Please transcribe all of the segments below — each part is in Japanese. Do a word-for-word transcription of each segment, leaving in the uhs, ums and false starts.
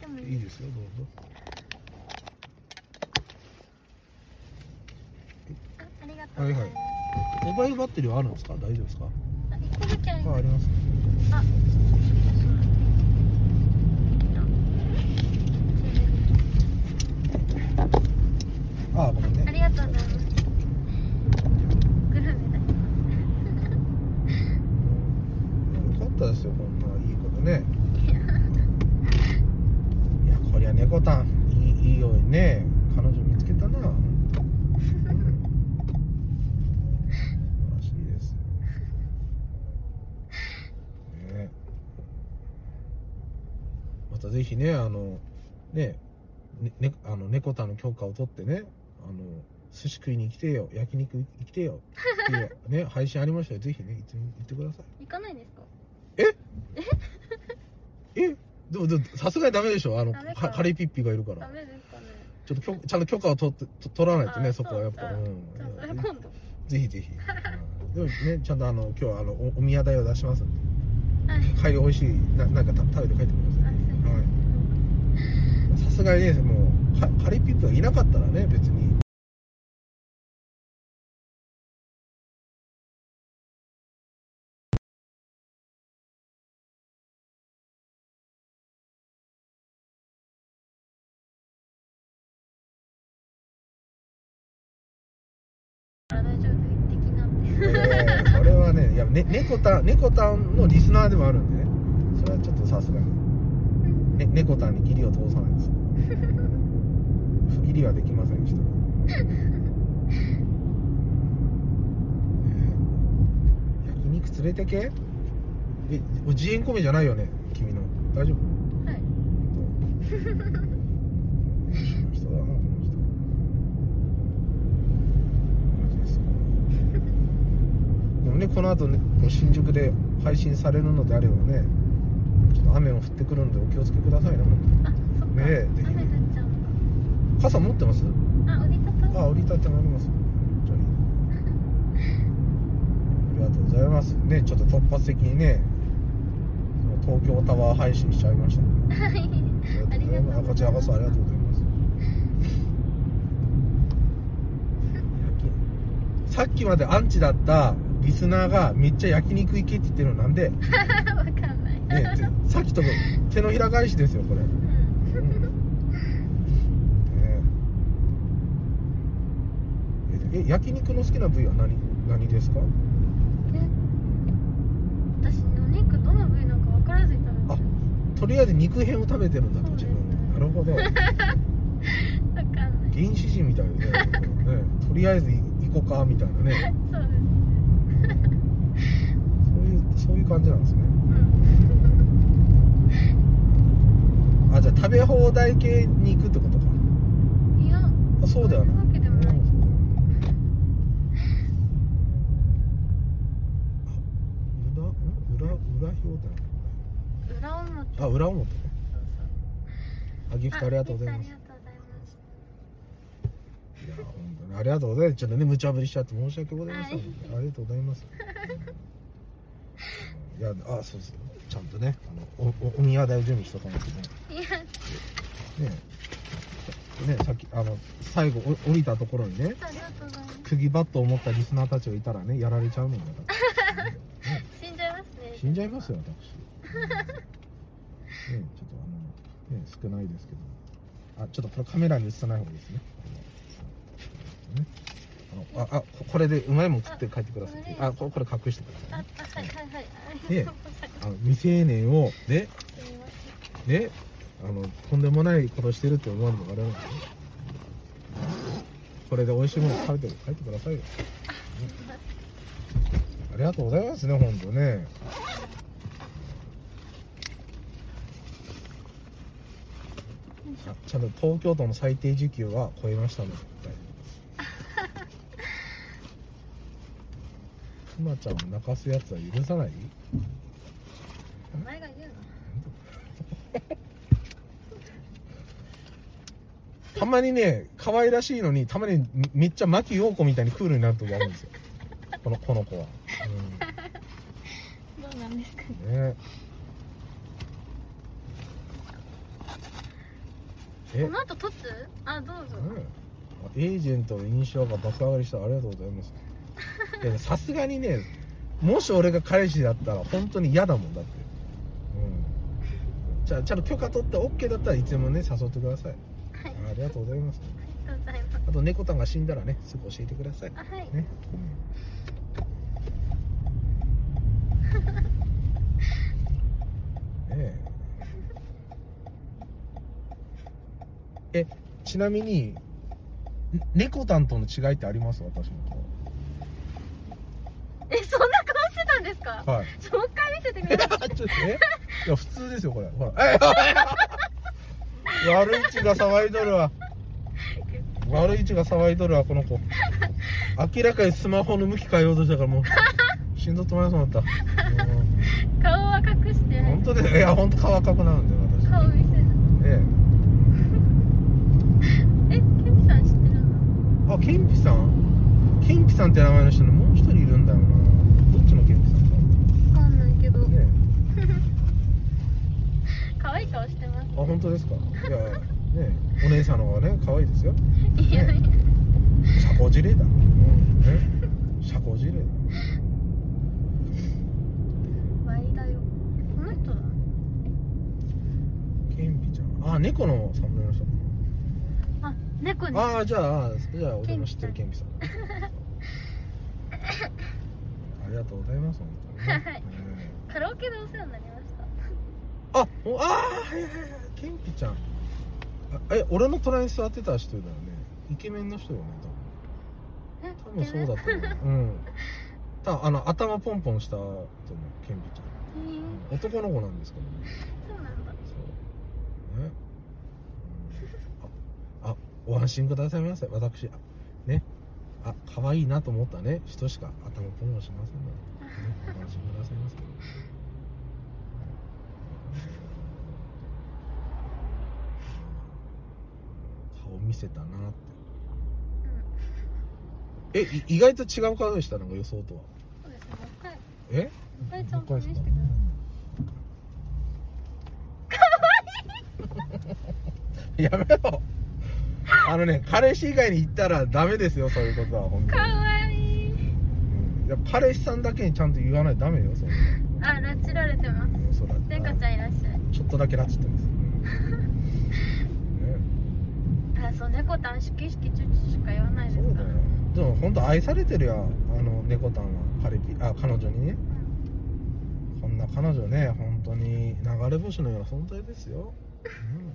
もいい。 いいですよ、どうぞ。 あ、ありがとうございます。 はいはい。モバイルバッテリーはあるんですか？大丈夫ですか？ あ、一個だけありあ、 ます。 あります。 あ、 あ、ごめんね。 ありがとうございます。グルメだ。 よかったですよ、こんないいことね。いや、こりゃ猫たんいい、いいようにね、彼女見つけたな。うん、素晴らしいですよ。ね、またぜひね、あのね、ね、ね、あの猫たんの許可を取ってね、あの寿司食いに来てよ、焼肉行きてよっていうね配信ありましたよ。ぜひね、行って行ってください。 行かないですか？ ええでもでもさすがにダメでしょ、あのダメかカリピッピがいるから。 ダメですかね。 ちょっときょちゃんと許可を取ってと取らないとね、 あそこはやっぱ。 そううんじゃあそれ今度。 ぜひぜひ。うんでもね、ちゃんとあの今日はあのお、お宮代を出しますんで、 はい。 帰り美味しいな、なんかた食べて帰ってください。 あ、すいません。 はい。さすがにね、もうカカリピッピがいなかったらね、別に。 あ、大丈夫、行ってきなって。 えーそれはね、いや、ね、猫たん、猫たんのリスナーでもあるんでね、それはちょっとさすがに、ね、猫たんに義理を通さないです。不義理はできませんでした。焼肉連れてけ？え、自演コメじゃないよね、君の。大丈夫？ はい。 人だな、この人。マジですか。でもね、この後ね、新宿で配信されるのであればね、ちょっと雨も降ってくるんでお気をつけくださいね、本あ、そっか。 ねえぜひ雨降っちゃうの当。傘持ってます？ か。あ、折りたたみ。 あ、折りたてもあります。じゃあいい。ありがとうございますね。ちょっと突発的にね、東京タワー配信しちゃいましたね。 はい。ありがとうございます。 こちらこそありがとうございます。さっきまでアンチだったリスナーがめっちゃ焼肉行けって言ってるのなんで？ わかんない。 ね、さっきと手のひら返しですよ、これ。うんね、え、焼肉の好きな部位は何、何ですか？ え、私の肉どの部位なのか分からずに食べてあ、 る。 とりあえず肉片を食べてるんだと、 そうです自分。なるほど。 分かんない。 原始人みたいでね、ね、とりあえず行こうかみたいなね。 そうです。 そういうそういう感じなんですね。 うん。 あ、じゃあ食べ放題系に行くってことか。 いや、 あ、そうではない。 そういうわけでもない。 うん裏、ん裏、裏表題。 裏表。 あ、裏表ね。 そうそう。 あ、ギフトありがとうございます。 ありがとうございます。 いや、本当にありがとうございます。ちょっとね、無茶ぶりしちゃって申し訳ございません。 はいありがとうございます。いや、あ、そうそう。ちゃんとね、あの、お、お宮代を準備しとかないとね。 いや、 ねね、さっきあの最後お降りたところにね、 ありがとうございます。 釘バットを持ったリスナーたちがいたらね、やられちゃうもんだから、ね、 死んじゃいますね。 死んじゃいますよ、私。うんね、ちょっとあの、ね、少ないですけど、あ、ちょっとこれカメラに映さない方がいいですね。ね、あの、あ、あ、これでうまいもん食って帰ってください。あ、これ、これ隠してくだあ、 さい、ね。 あ、はいはいはい。 で、あの未成年をね、ね、あのとんでもないことしてるって思われるのがあれなんですね。これで美味しいもの食べて帰ってくださいよ。ね、ありがとうございますね、本当ね。ちゃんと東京都の最低時給は超えましたので大丈夫です。くまちゃんを泣かすやつは許さない？ お前が言うの？ たまにね、可愛らしいのに、たまにめっちゃ牧陽子みたいにクールになるとこあるんですよ。このこの子は。 うん、どうなんですかね。 ね。 えこの後突あどうぞ、 うんエージェントの印象が爆上がりした。ありがとうございます。いやさすがにね、もし俺が彼氏だったら本当に嫌だもんだって。うん。じゃあちゃんと許可取って OK だったらいつでもね誘ってください。 はい、 ありがとうございます。 ありがとうございます。 あと猫たんが死んだらねすぐ教えてください。 あはい、 ね。うん、ねえ。え、ちなみに猫たんとの違いってあります？私のえそんな顔してたんですか？ 顔。はい。 もう一回見せてください。 ちょっとえいや普通ですよこれ。ほら。え悪い位置が騒いどるわ。悪い位置が騒いどるわこの子。明らかにスマホの向き変えようとしたからもう心臓止まりそうになった。 顔は隠して本当です。いや本当顔赤くなるんだよ私。 顔見せる。 ええケンピさん知ってるの？ え。あケンピさん。ケンピさんって名前の人にもう一人いるんだよな。どっちのケンピさんわかんないけど、 か。ね可愛い顔してます。 え。あ本当ですか。いやねえお姉さんの方がね可愛いですよ。 いやいや、 社交辞令だ。うんね。社交辞令だ。 ワイだよ。この人だ。 ケンピちゃん。あ猫の侍の人かあ、猫に。 な。ああじゃあじゃあ俺の知ってるケンピさんだね。ありがとうございます本当にね。 はいええカラオケでお世話になりました。 あ、おあーはいはいはいケンピちゃん。あえ俺の隣に座ってた人だよね。イケメンの人よねえ多分。多分そうだと思う。うん。たあの頭ポンポンしたと思うケンピちゃん。 へえ、 うん男の子なんですけどね。 そうなんだ。 そうね。うんああお安心くださいませ。私あねあ可愛いなと思ったね人しか頭ポンポンしませんので、ね、ご安心くださいませ。顔見せたなってえい意外と違う顔でしたなんか予想とは。 そうですね。もう一回、もえう一回ちゃんと見せてください。 やめろあのね彼氏以外に言ったらダメですよそういうことは本当かに。 わいい。 うんやっぱ彼氏さんだけにちゃんと言わないとダメよそういうの。 あ、拉致られてます。 うんそうだてんかちゃんいらっしゃい。 ちょっとだけ拉致ってます、うんね、 あ、そう、猫たんしきしきちゅちゅしか言わないですから。 そうだよ。でも本当愛されてるやんあの猫たんは彼ピあ彼女にね。こんな彼女ね本当に流れ星のような存在ですよ、うん、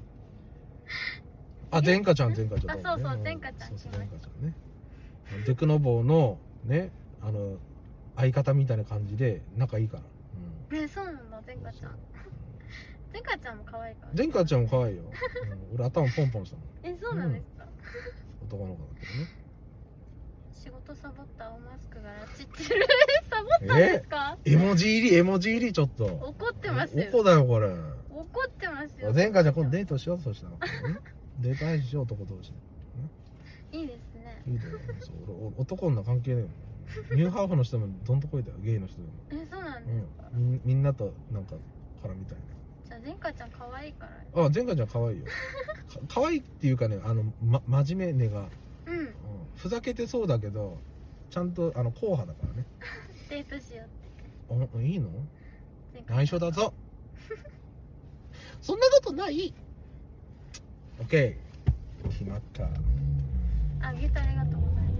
あゼンカちゃんゼンカちゃん、 あそうそうゼンカちゃんそうそう来ましたゼンカちゃんねデクノボーのねあの相方みたいな感じで仲いいから、うん、 ね、そうなんだ、ゼンカちゃん。ゼンカちゃんも可愛いから。 ゼンカちゃんも可愛いよ、うん、俺頭ポンポンしたもんえ、そうなんですか。 男の子だけどね。 仕事サボった青マスクが拉致ってる。サボったんですか？ 絵文字入り絵文字入りちょっと怒ってますよ。 おこだよこれ。 怒ってますよ。 ゼンカちゃん今度デートしようとしたの、ね、デート配信しよう男同士、ね、 いいですね。 いいだよそう俺俺男女関係だよニューハーフの人もどんとこいだよゲイの人でも、 え、そうなんですか。 うん、みみんなとなんか絡みたいじゃあゼンカちゃん可愛いから。 なあゼンカちゃん可愛いよか可愛いっていうかねあの、ま、真面目根が、 うん。 うん、ふざけてそうだけどちゃんとあの硬派だからねデートしようって。 おいいのゼンカちゃん内緒だぞそんなことないオッケー決まったあげてありがとうござい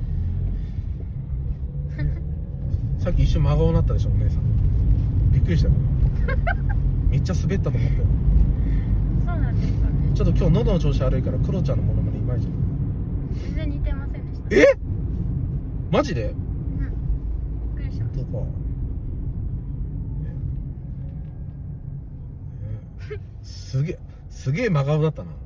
さっき一瞬真顔になったでしょお姉さんびっくりしたよめっちゃ滑ったと思ったよます。そうなんですかね。 ちょっと今日喉の調子悪いからクロちゃんのモノマネいまいち全然似てませんでした。 えマジでうん。びっくりしましどこ、ねね、すげえすげえ真顔だったな、うん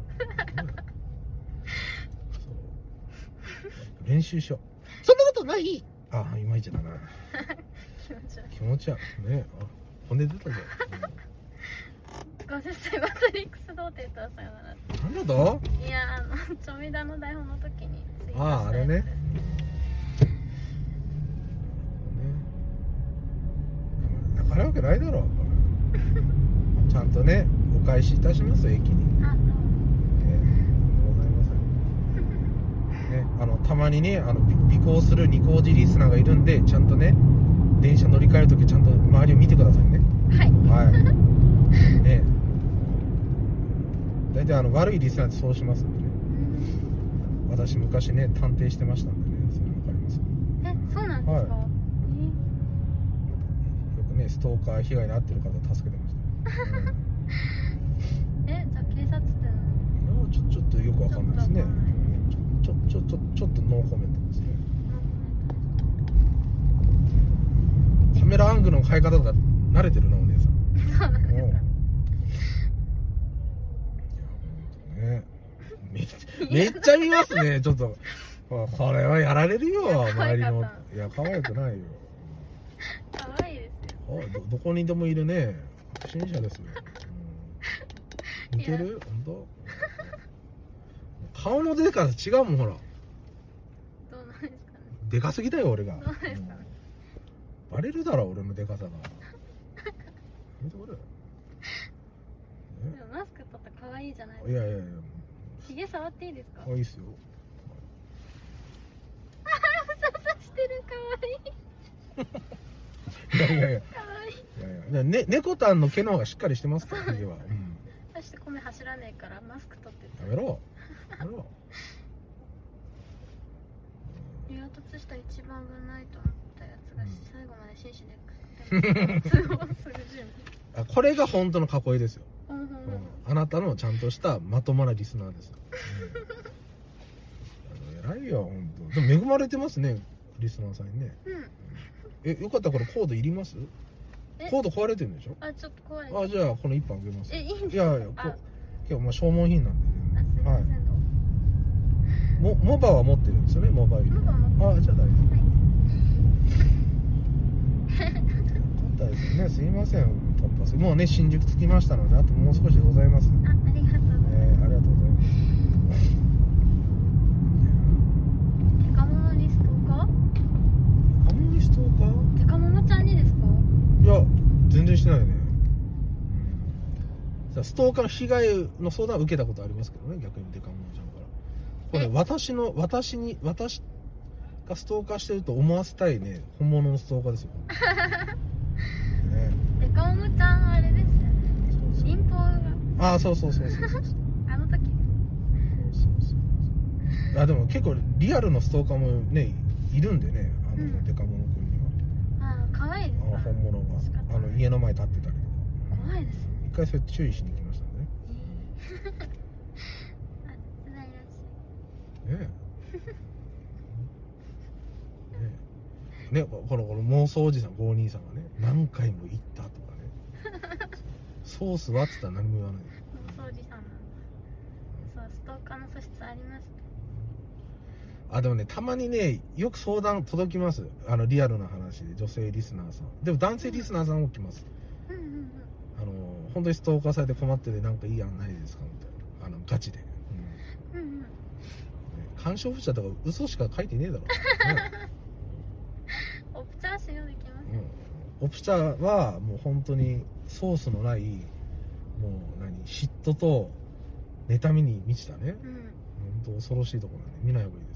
そう練習しようそんなことないああいまいちだなた。気持ち悪い。 気持ち悪いねあ骨出たぞ、 ごじゅっさいマトリックス童貞とはさよなら。 うん、なんだといや、あのちょみだの台本の時にツイートしたあああれねやつですねなかなわけないだろうこれちゃんとねお返しいたします駅にあ、どうも。 のたまにねあの尾行するニコージリスナーがいるんで、ちゃんとね電車乗り換えるときちゃんと周りを見てくださいね。 はいはいね、大体あの悪いリスナーってそうしますんでね。私昔ね探偵してましたんでね、それ分かります。 え、そうなんですか、 はい、よくねストーカー被害に遭ってる方を助けてました、ねええ、じゃあ警察ってのうん、ちょちょっとよくわかんないですね。ちょちょちょちょっとノーコメントですね。カメラアングルの変え方とか慣れてるなお姉さん。 そうなんですか。 いや本当ね。めっちゃめっちゃ見ますね。ちょっとこれはやられるよ周りの。いや可愛くないよ。 可愛いですよ。 ど, どこにでもいるね不審者ですよ。うん、似てる本当。顔のでかさ違うもんほら。 どうなんですかね。 でかすぎだよ俺が。 どうですかね。 うん、バレるだろ俺のでかさが。見てこれ。 でもマスク取ったら可愛いじゃないですか。 いやいやいや。 ひげ触っていいですか。 あ、いいっすよ。 ああ、ふさふさしてる、可愛い。 いやいやいや。 可愛い。 いやいや、ね、猫たんの毛の方がしっかりしてますから、ひげは。うん。 そして米走らねえからマスク取ってて。 やめろ。やめろ。 リア突した一番危ないと思ったやつが、 うん、 最後まで真摯で通報する準備。あ、これが本当の囲いですよ。 備。うんうんうん、 あなたのちゃんとしたまともなリスナーですよ。うん、偉いよ本当。でも恵まれてますねリスナーさんにね。 うん。 え、よかったらこれコードいります？コード壊れてるんでしょ？ あ、ちょっと怖いです。 あ、じゃあこの一本あげます。 え、いいんですか？ いやいや、こ今日まあ消耗品なんでね。 あ、すいません。 モ, モバは持ってるんですよね、モバイル。 モバ持ってる。 あ、じゃあ大丈夫。 はい。 よかったですよね。すいません、突破する。もうね、新宿着きましたので、あともう少しでございます。 あ、ありがとうございます。 えー、ありがとうございます。 デカモノにストーカー？ デカモノにストーカー？ デカモノちゃんにですか？ いや、全然してないね。うん、ストーカーの被害の相談を受けたことありますけどね、逆にデカモノちゃんから。これ、私の、私に、私がストーカーしてると思わせたいね、本物のストーカーですよ。ね、 デカモノちゃんあれですよね。そうそう、民放が。 ああ、そうそうそうそうそう。 あの時。 そうそうそう。あ、でも結構リアルのストーカーもね、いるんでね、あの、うん、デカモノ君には。ああ、可愛いですか。 あ、本物が、あの家の前立ってたりとか。 怖いですね。 一回それ注意しに行きましたね。 えーねえね、このこの妄想おじさんご兄さんがね、何回も言ったとかね。ソースはっつったら何も言わない。 妄想おじさんなんだ。そう、ストーカーの素質ありますね。 あ、でもね、たまにね、よく相談届きます。あのリアルな話で、女性リスナーさん。でも男性リスナーさんも来ます。 うんうんうん。 あの本当にストーカーされて困ってて、なんかいい案ないですかみたいな。あのガチで。うん。うんうん。干渉不者とか嘘しか書いてねえだろ、ね、 オプチャー使用できます、うん、 オプチャーはもう本当にソースのない、もう何、嫉妬と妬みに満ちたね、うん、本当恐ろしいところなんで見ない方がいい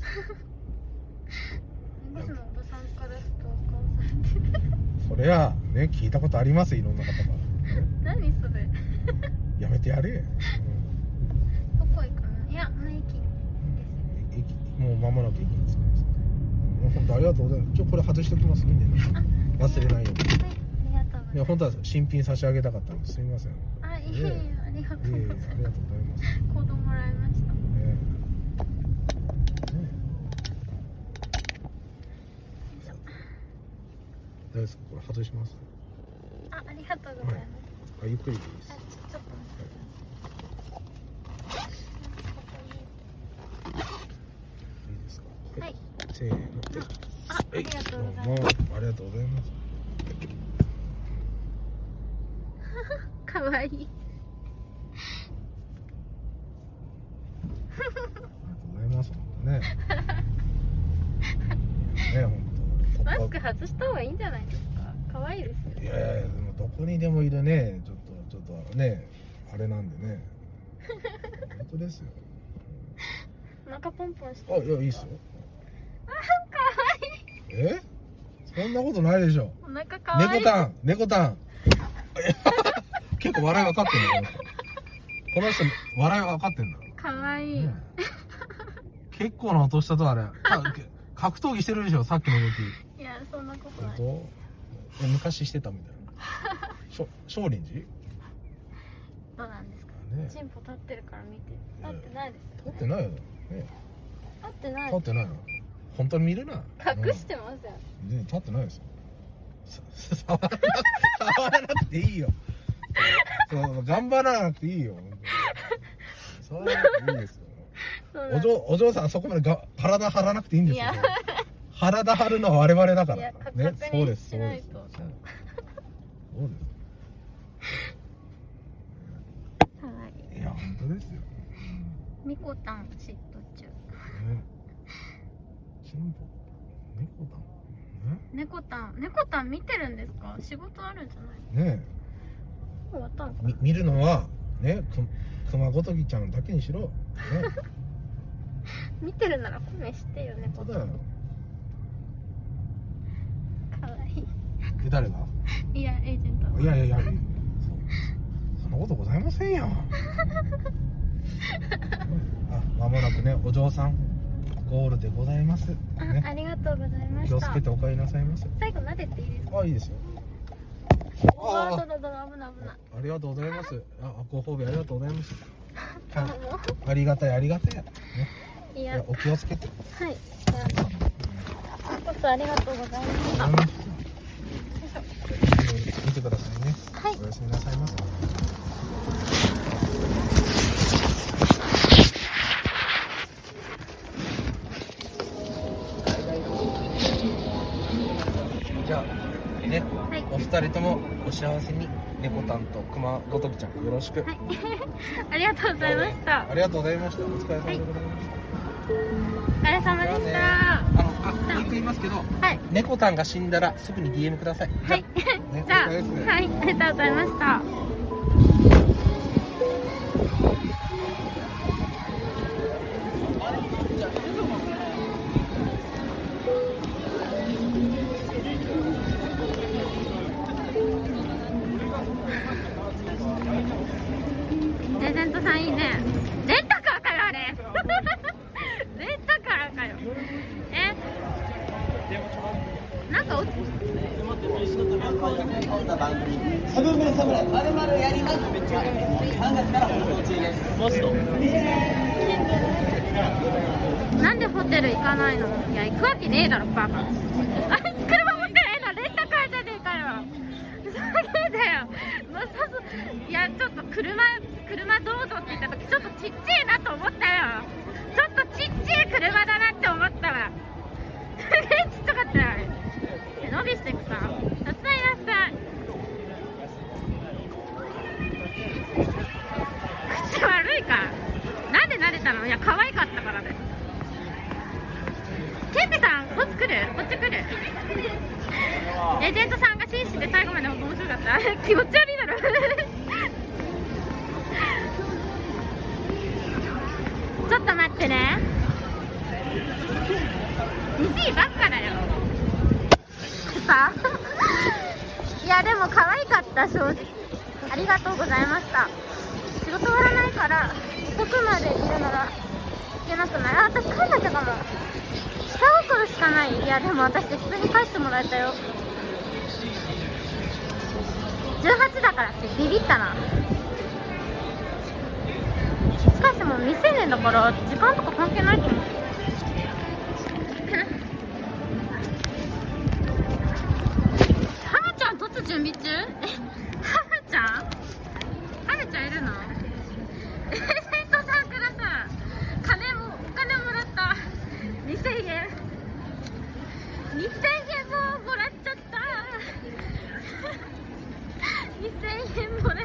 です弁護士のおばさんからストーカーされてる。 それはね、聞いたことあります、いろんな方から、ね、 何それ。 やめてやれ、うん、 どこ行くの？いや、もう駅もう間もなく駅に着きます。本当ありがとうございます。ちょこれ外しておきますね。忘れないように。はい、ありがとうございます。いや本当は新品差し上げたかったんです。すみません。 あ、いえいえ、ありがとうございます。 いえいえ、ありがとうございます。 コードもらいました。ねえ。ねえ。大丈夫ですか？これ外します。 あ、ありがとうございます。 はい、ゆっくりでいいです。 あ、ちょ、ちょっと待って。 はい、せーの。 あ、ありがとうございます。 どうもありがとうございます。 かわいい。 ありがとうございます。本当ね。ね、本当。 マスク外した方がいいんじゃないですか。可愛いですよ。 いやいや、でもどこにでもいるね、ちょっとちょっとね、あれなんでね。本当ですよ。 お腹ポンポンして。 あ、いや、いいっすよ。 えそんなことないでしょ。 お腹かわいい。 猫タン猫タン結構笑い分かってんだこの人。笑い分かってんだ。 かわいい、 ね、結構な音したとあれ格闘技してるでしょさっきの動き。 いやそんなことない。 本当？昔してたみたいなしょ少林寺どうなんですかね。 チンポ立ってるから見て。立ってないですよ、ね、 立ってないよ、ね、 立ってない。 立ってないの。本当に見るな。 隠してますよ、 うん、全然立ってないですよ。触らな触らなくていいよ。そう頑張らなくていいよ。触らなくていいですよ。お嬢お嬢さんそこまでが体張らなくていいんですよ。体張るのは我々だから。 いやね、そうですそうです。 そうです。 かわいい。 いや本当ですよ。 みこたん嫉妬中。 ね。チンポ猫だ。ね。 猫たん猫たん見てるんですか？仕事あるんじゃない？ ね終わったのかえ。み見るのはねく熊ごときちゃんだけにしろ。ね。 見てるならコメしてよ猫たん。 そうだよ。 かわいい。 え誰が？ いやエージェント。 いやいやいや。そ, そんなことございませんよ。あ、間もなくねお嬢さんゴールでございます。ね、 あ、ありがとうございました。 気をつけてお帰りなさいませ。 最後撫でていいですか？ あ、いいですよ。 ああ、 あどうぞどうぞ、危ない危ない。 ありがとうございます。あ、ご褒美ありがとうございます。はい、ありがたいありがたい。ね、 いや、 お気をつけて。 はい。じゃあ、ちょっとありがとうございました。 うん、見てくださいね。 はい。 おやすみなさいませ。じゃあね、はい、お二人ともお幸せに。猫たんと熊ごときちゃんよろしく。はい、 ありがとうございました。 ありがとうございました。お疲れ様でございました。 はい、お疲れ様でした。 あの、あ、もう一回言いますけど、はい、猫たんが死んだらすぐに ディーエム ください。 はい。 ね、 じゃあ、はい、ありがとうございました。エージェントさんいいね。レンタカーかよあれ。レンタカーかよ。え？なんかお。 サブメサムライまるまるやります。さんがつから放送中です。マジなんでホテル行かないの？いや行くわけねえだろバカ。あいつ車持ってないのレンタカーじゃねえかよ。そうだよ。いやちょっと車車どうぞって言った時ちょっとちっちゃいなと思ったよ。ちょっとちっちゃい車だなって思ったわ。すげえちっちゃかったよあれ。伸びしていくさ。さすがいらっしゃい。口悪いか。なんで撫でたの？いや可愛かったからです。ケンピさんこっち来る？こっち来る？エージェントさんが紳士で最後まで面白かった。気持ち悪いだろ。ちょっと待ってね。じじいばっかだよ。さいやでも可愛かった正直。ありがとうございました。仕事終わらないから遅くまでいるならいけなくない？あ、私帰んなきゃかも。下心しかない。いやでも私普通に返してもらえたよ。じゅうはちだからってビビったな。しかしもう未成年だから時間とか関係ないと思う。ハムちゃん突準備中？え、ハムちゃん？ハムちゃんいるの？エージェントさんからさ、金もお金もらったにせんえんにせんえんももらっちゃったにせんえんもらっちゃった。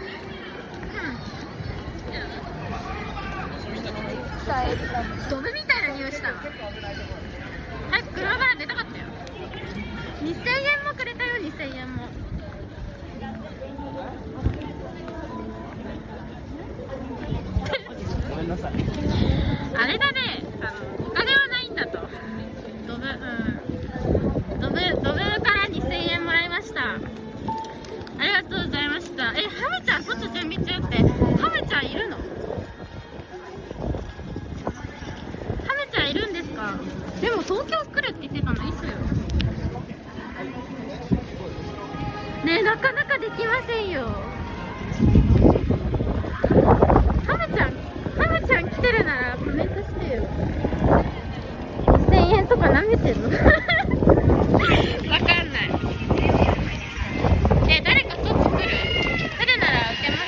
ドブみたいな匂いしたわ。早く車から出たかったよ。にせんえんもくれたよ。にせんえんもごめんなさい。 あれだね、あのお金はないんだって。 言ってんのわかんない。え、誰かと作る？それなら受けます。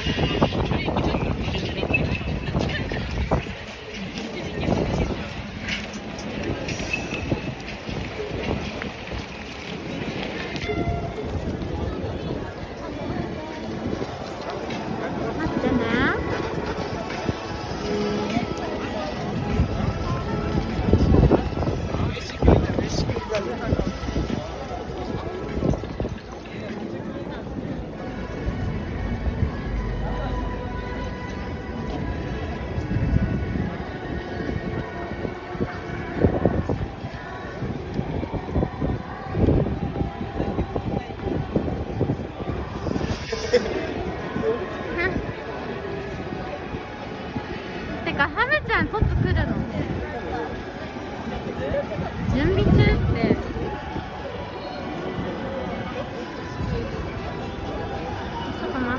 待ってね。てかハムちゃんと作るの準備中ってちょっと待って。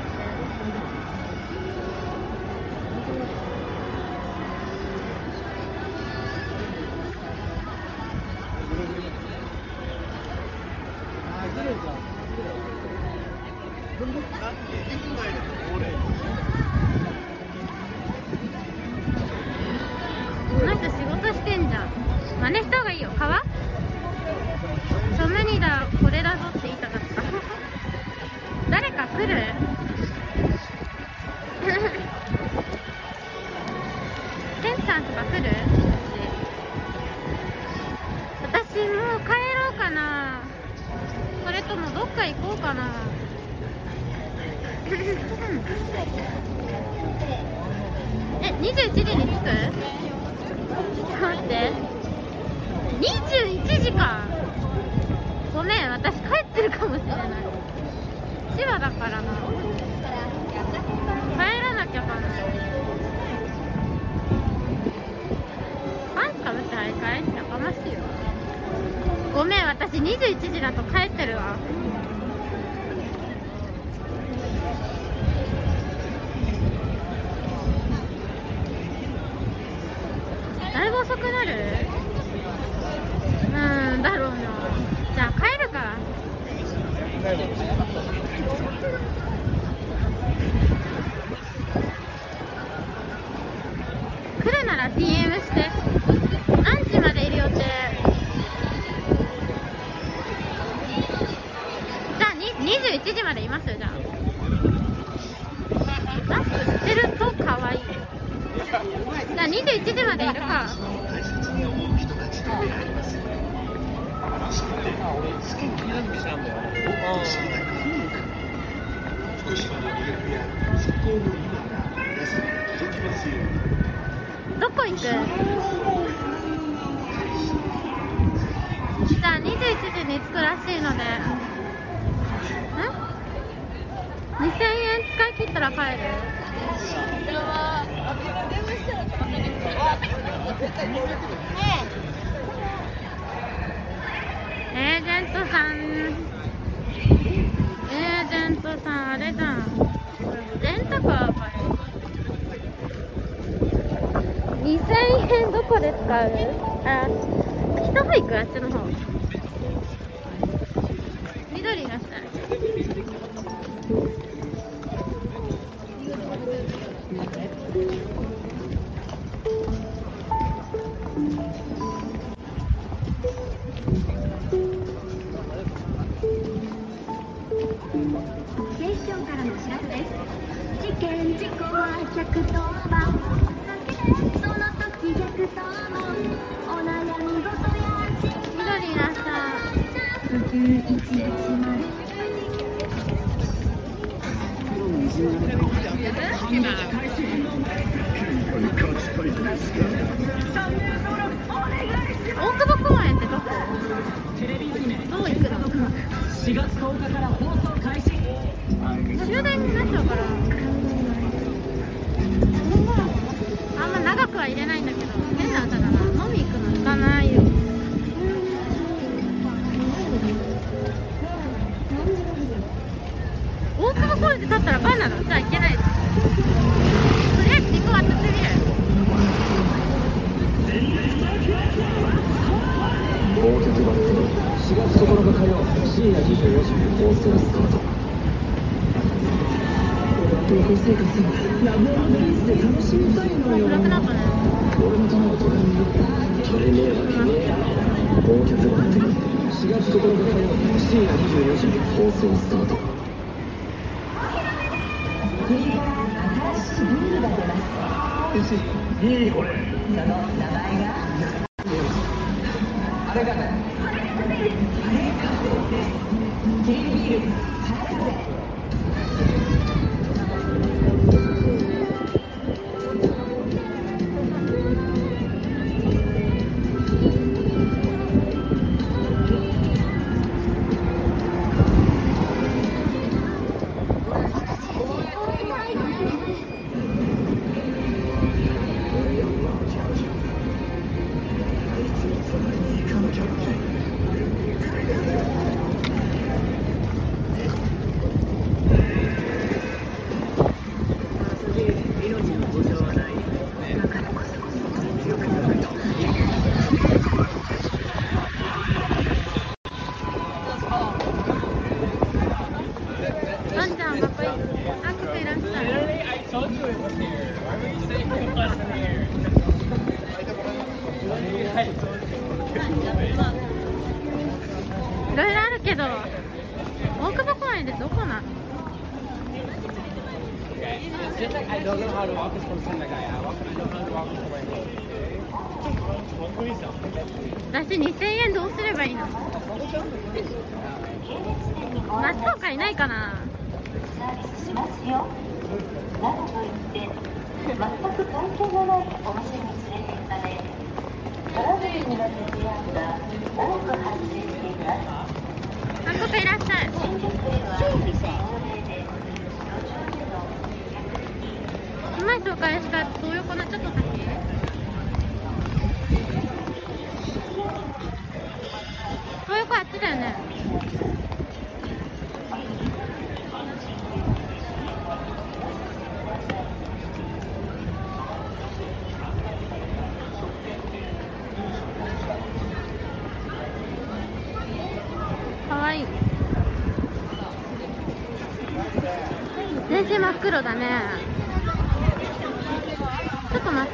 この人仕事してんじゃん。真似した方がいいよ。川？ソムニだ、これだぞって言いたかった。誰か来る？ケンさんとか来る？私もう帰ろうかな。それともどっか行こうかな。え、にじゅういちじに着く？待って、にじゅういちじか。ごめん、私帰ってるかもしれない。千葉だからな。帰らなきゃかな。パンツかぶって徘徊？やかましいよ。ごめん、私にじゅういちじだと帰ってるわ。だいぶ遅くなる？うーん、だろうな。じゃあ帰るか。来るなら ディーエム して。何時までいる予定？じゃあにじゅういちじまでいます。じゃあマスクしてると可愛い。じゃあにじゅういちじまでいるか。どこ行く？じゃあにじゅういちじに着くらしいので、ん？にせんえん使い切ったら帰る？エージェントさん、エージェントさんあれじゃん。レンタカーかよ。にせんえんどこで使う？あ、北保育あっちの方。緑がしたい。 警視庁からのお知らせです。事件事故はひゃくとおばんその時ひゃくともお悩み事や緑がしたいちいちまる大久保公園ってどこ？どう行くの？ しがつとおかから放送開始。 終電になっちゃうからあんま長くは入れないんだけど、変な歌だな。飲み行くの行かないよ。大久保公園で立ったらバナナじゃあいけないの。とりあえず行くわってみる。 大勢夜にじゅうよじ放送スタート。高校生活はラブピースで楽しみたいのよ。 暗くなったね。 俺の玉を取れ取れねえわけねえやろ。忘却を待ってる。しがつとおか火曜深夜にじゅうよじ放送スタート。 国から新しいビールが出ます。 いいこれ。 その名前があれがね。 キリンビール空風。 ワンちゃんかっこいい。あ、ここいらっしゃい。いろいろあるけど、大久保公園でどこなの？私にせんえんどうすればいいの？納豆かいないかな？ サービスしますよ。などと言って全く関係のないお店に連れて行くためトラブルによって事案が多く発生しています。 韓国いらっしゃい。 新宿では条例で路上での前紹介した東横のちょっと先。東横あっちだよね。かわいい。全身真っ黒だね。ちょっと待って。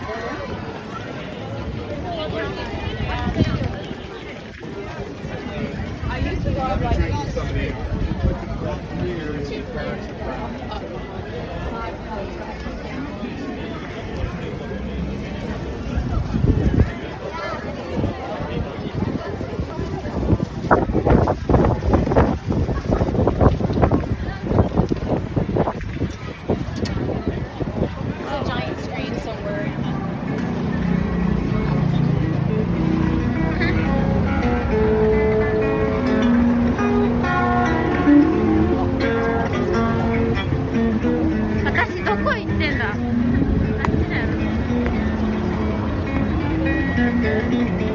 私どこ行ってんだ？あっちだよね。